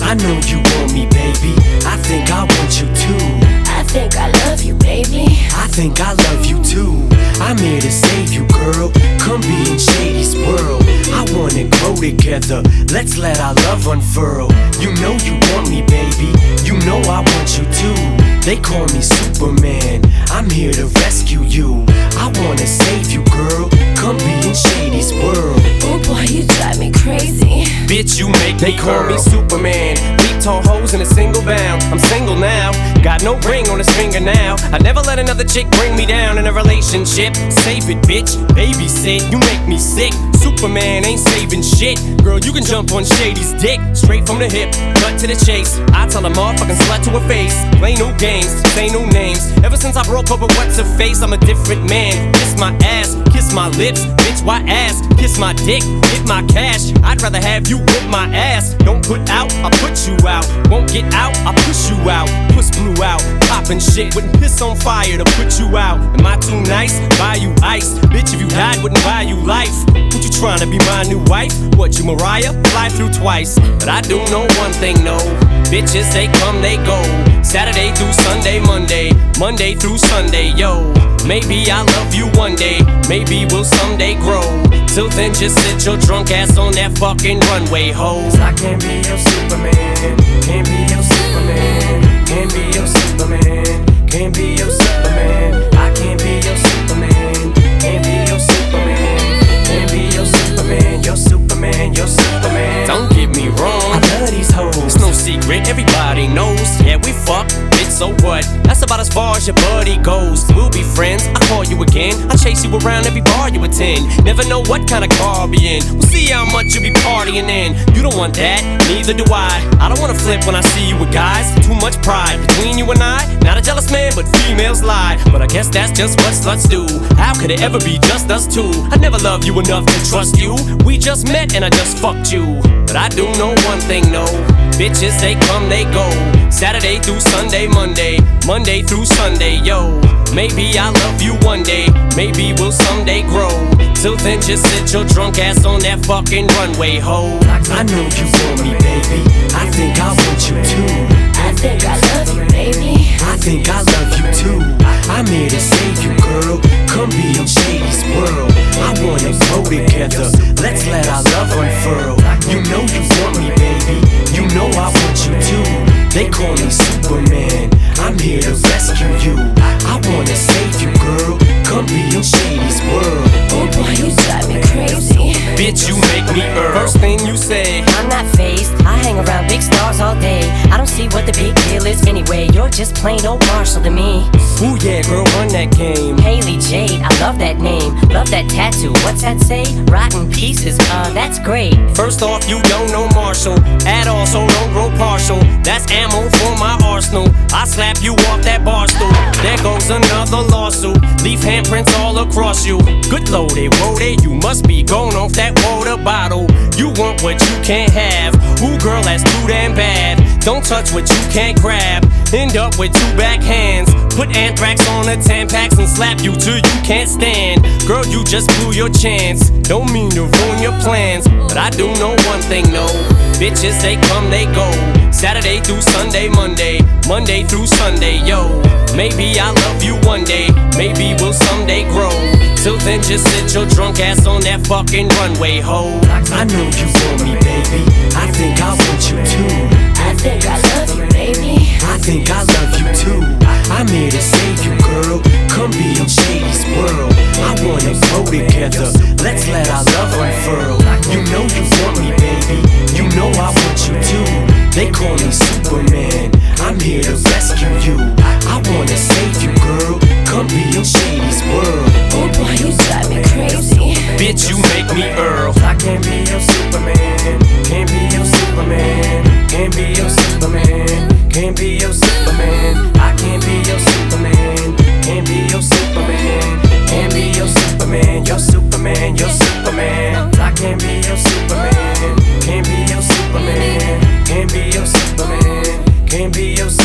I know you want me, baby. I think I want you too. I think I love you, baby. I think I love you too. I'm here to save you, girl. Come be in Shady's world. I wanna grow together. Let's let our love unfurl. You know you want me, baby. You know I want you too. They call me Superman. I'm here to rescue you. I wanna save you, girl. Come be in Shady's world. Oh boy, you drive me crazy. Bitch, you make They me call me girl. Superman. Beat tall hoes in a single bound. I'm single now. Got no ring on his finger now. I never let another chick bring me down in a relationship. Save it, bitch. Babysit. You make me sick. Superman ain't saving shit. Girl, you can jump on Shady's dick. Straight from the hip, cut to the chase. I tell a motherfucking slut to her face. Play no games, say no names. Ever since I broke up with what's her face, I'm a different man. Kiss my ass, kiss my lips. Bitch, why ass? Kiss my dick, hit my cash. I'd rather have you whip my ass. Don't put out, I'll put you out. Won't get out, I'll push you out. Puss blew out, poppin' shit. Wouldn't piss on fire to put you out. Am I too nice? Buy you ice. Bitch, if you died, wouldn't buy you life. What you tryna be my new wife? What, you Mariah? Fly through twice. But I do know one thing, no. Bitches, they come, they go. Saturday through Sunday, Monday through Sunday, yo. Maybe I'll love you one day, maybe we'll someday grow. Till then, just sit your drunk ass on that fucking runway, ho. 'Cause I can't be your Superman. Can't be your Superman. Can't be your Superman. Can't be your Superman. I can't be your Superman. Can't be your Superman. Can't be your Superman. You're Superman. You're Superman. Don't get me wrong, I love these hoes. it's no secret, everybody knows. Yeah, we fuck, bitch, so what? That's about as far as your buddy goes. We'll be friends, I call you again. I chase you around every bar you attend. Never know what kind of car I'll be in. We'll see how much you be partying in. You don't want that, neither do I. I don't wanna flip when I see you with guys. Too much pride between you and I. Not a jealous man, but females lie. But I guess that's just what sluts do. How could it ever be just us two? I never loved you enough to trust you. We just met and I just fucked you. But I do know one thing, no. Bitches, they come, they go. Saturday through Sunday, Monday through Sunday, yo. Maybe I'll love you one day, maybe we'll someday grow. Till then, just sit your drunk ass on that fucking runway, ho. I know you want me, baby. I think I want you too. I think I love you, baby. I think I love you too. I'm here to save you, girl. Come be in Shady's world. I wanna grow together. Let's let our love unfurl. You know you want me, baby. You know I want you too. They call me Superman. I'm here to rescue you. I wanna save you, girl. Come be in Shady's world. Oh boy, you drive me crazy. Bitch, you make me earn. First thing you say, I'm not phased, I hang around big stars all day. I don't see what the big deal is anyway. You're just plain old Marshall to me. ooh yeah, girl, run that game. Haley Jade, I love that name. Love that tattoo, what's that say? Rotten pieces, that's great. First off, you don't know Marshall at all, so don't grow partial. That's ammo for my arsenal. I slap you off that bar stool. There goes another lawsuit. Leave handprints all across you. Good loaded, loaded, you must be going off that water bottle. You want what you can't have. Ooh, girl, that's too damn bad. Don't touch what you can't grab. End up with two backhands. Put anthrax on the Tampax and slap you till you can't stand. Girl, you just blew your chance. Don't mean to ruin your plans, but I do know one thing, no. Bitches, they come, they go. Saturday through Sunday, Monday through Sunday, yo. Maybe I'll love you one day, maybe we'll someday grow. Till then, just sit your drunk ass on that fucking runway, ho. I know you want me, baby. I think I want you too. I think I love you, baby. I think I love you too. I'm here to save you, girl. Come be in Shady's world. I wanna grow together. Let's let our love unfurl. You know you want me, baby. You know I want you too. They call me Superman. I'm here to rescue you. I wanna save you, girl. Come be in Shady's world. Oh boy, you drive me crazy. Bitch, you make me Earl. I can't be your Superman. Can't be your Superman. Can't be your Superman. Can't be your Superman. I can't be your Superman. Can't be your Superman. Can't be your Superman. You're Superman. You're Superman. I can't be your Superman. Can't be your Superman. Can't be your Superman. Can't be your